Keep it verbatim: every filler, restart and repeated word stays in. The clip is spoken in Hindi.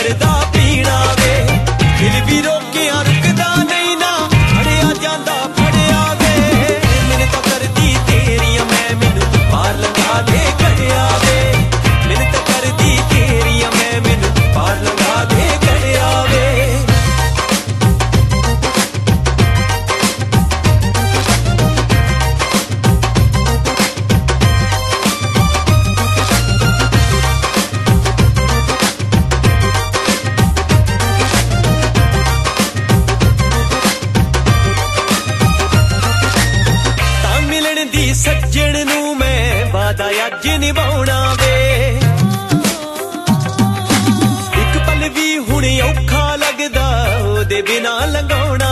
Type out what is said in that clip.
करदा पीना वे दिल भी रोकिया रुकदा नहीं ना फड़िया जांदा फड़िया वे मिन्नतां करदी तेरियां मैं मैनू पार लंघा दे गड़िया वे मिन्नतां करदी तेरियां मैं मैनू पार लंघा दे गड़िया वे दी सज्जन नू मैं वादा अज निभाउणा वे एक पल भी हुण औखा लगदा ओदे बिना लंघाउणा